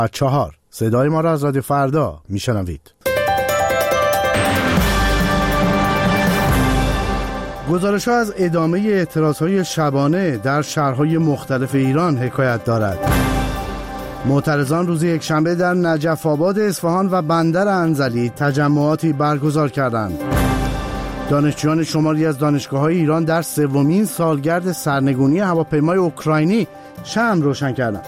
4 صدای ما را از رادیو فردا میشنوید. گزارش‌ها از ادامه اعتراض‌های شبانه در شهرهای مختلف ایران حکایت دارد. معترضان روز یکشنبه در نجف آباد اصفهان و بندر انزلی تجمعاتی برگزار کردند. دانشجویان شماری از دانشگاه‌های ایران در سومین سالگرد سرنگونی هواپیمای اوکراینی شمع روشن کردند.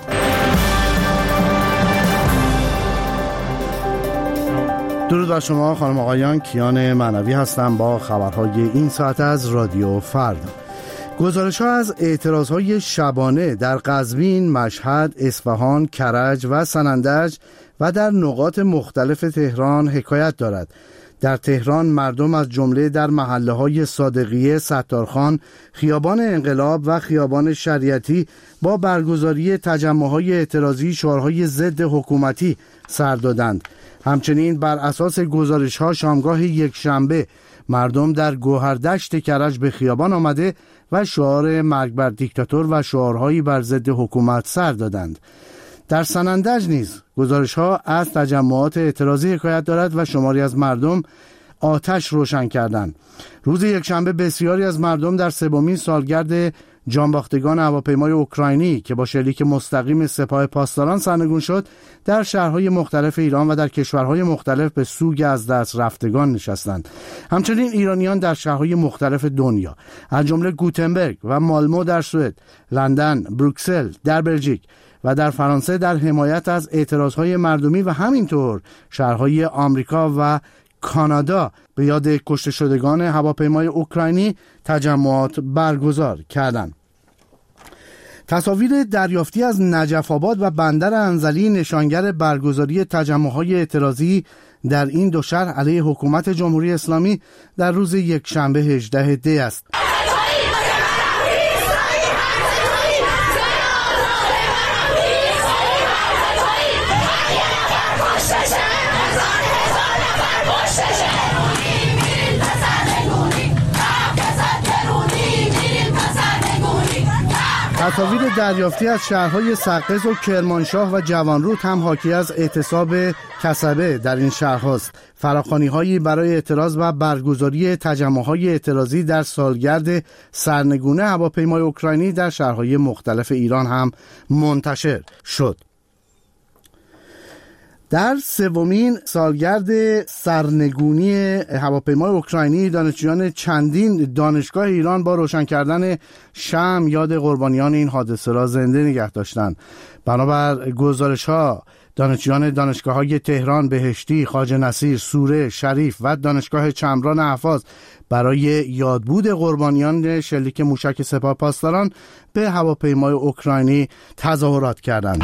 درود بر شما خانم آقایان، کیان معنوی هستم با خبرهای این ساعت از رادیو فردا. گزارش‌ها از اعتراضهای شبانه در قزوین، مشهد، اصفهان، کرج و سنندج و در نقاط مختلف تهران حکایت دارد. در تهران مردم از جمله در محله‌های صادقیه، ستارخان، خیابان انقلاب و خیابان شریعتی با برگزاری تجمع‌های اعتراضی شعارهای ضد حکومتی سر دادند. همچنین بر اساس گزارش‌ها شامگاه یکشنبه مردم در گوهردشت کرج به خیابان آمده و شعار مرگ بر دیکتاتور و شعارهایی بر ضد حکومت سر دادند. در سنندج نیز گزارش‌ها از تجمعات اعتراضی حکایت دارد و شماری از مردم آتش روشن کردند. روز یکشنبه بسیاری از مردم در سومین سالگرد جانباختگان هواپیمای اوکراینی که با شلیک مستقیم سپاه پاسداران سرنگون شد در شهرهای مختلف ایران و در کشورهای مختلف به سوگ از دست رفتگان نشستند. همچنین ایرانیان در شهرهای مختلف دنیا از جمله گوتنبرگ و مالمو در سوئد، لندن، بروکسل در بلژیک و در فرانسه در حمایت از اعتراضهای مردمی و همینطور شهرهای آمریکا و کانادا به یاد کشته شدگان هواپیمای اوکراینی تجمعات برگزار کردند. تصاویر دریافتی از نجف آباد و بندر انزلی نشانگر برگزاری تجمع‌های اعتراضی در این دو شهر علیه حکومت جمهوری اسلامی در روز یکشنبه 18 دی است. تصاویر دریافتی از شهرهای سقز و کرمانشاه و جوانرود هم حاکی از اعتصاب کسبه در این شهرهاست. فراخوانی‌هایی برای اعتراض و برگزاری تجمع‌های اعتراضی در سالگرد سرنگونی هواپیمای اوکراینی در شهرهای مختلف ایران هم منتشر شد. در سومین سالگرد سرنگونی هواپیمای اوکراینی دانشجویان چندین دانشگاه ایران با روشن کردن شمع یاد قربانیان این حادثه را زنده نگه داشتند. بنابر گزارش‌ها دانشجویان دانشگاه‌های تهران، بهشتی، خواجه نصیر، سوره، شریف و دانشگاه چمران احفاظ برای یادبود قربانیان شلیک موشک سپاه پاسداران به هواپیمای اوکراینی تظاهرات کردند.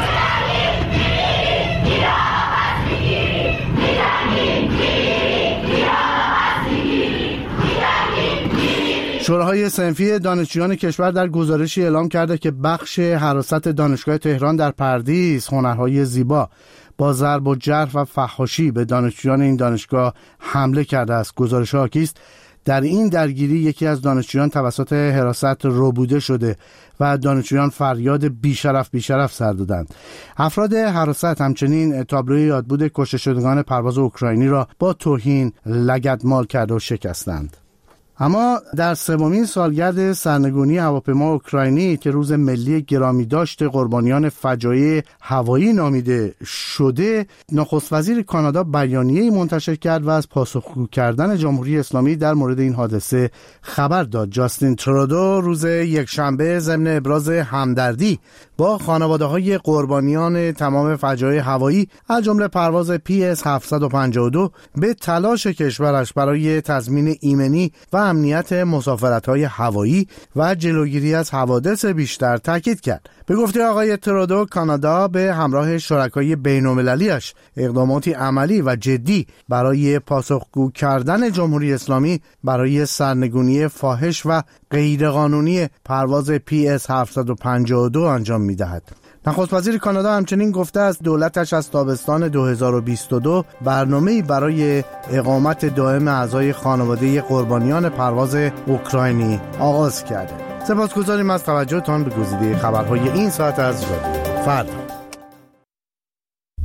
شوراهای صنفی دانشجویان کشور در گزارشی اعلام کرده که بخش حراست دانشگاه تهران در پردیس هنرهای زیبا با ضرب و جرح و فحاشی به دانشجویان این دانشگاه حمله کرده است. گزارش حاکی است در این درگیری یکی از دانشجویان توسط حراست ربوده شده و دانشجویان فریاد بیشرف سر دادند. افراد حراست همچنین تابلوی یادبود کشته شدگان پرواز اوکراینی را با توهین لگدمال کرده و شکستند. اما در سومین سالگرد سرنگونی هواپیما اوکراینی که روز ملی گرامی داشت قربانیان فجایع هوایی نامیده شده، نخست وزیر کانادا بیانیه‌ای منتشر کرد و از پاسخگو کردن جمهوری اسلامی در مورد این حادثه خبر داد. جاستین ترودو روز یکشنبه ضمن ابراز همدردی با خانواده‌های قربانیان تمام فجایع هوایی از جمله پرواز PS 752 به تلاش کشورش برای تضمین ایمنی و امنیت مسافرت‌های هوایی و جلوگیری از حوادث بیشتر تاکید کرد. به گفته آقای ترودو، کانادا به همراه شرکای بین‌المللی‌اش اقداماتی عملی و جدی برای پاسخگو کردن جمهوری اسلامی برای سرنگونی فاحش و غیرقانونی پرواز PS 752 انجام می‌دهد. نخست وزیر کانادا همچنین گفته است دولتش از تابستان 2022 برنامه‌ای برای اقامت دائم اعضای خانواده قربانیان پرواز اوکراینی آغاز کرده. سپاسگزاریم از توجهتان به گزیده خبرهای این ساعت از رادیو فردا.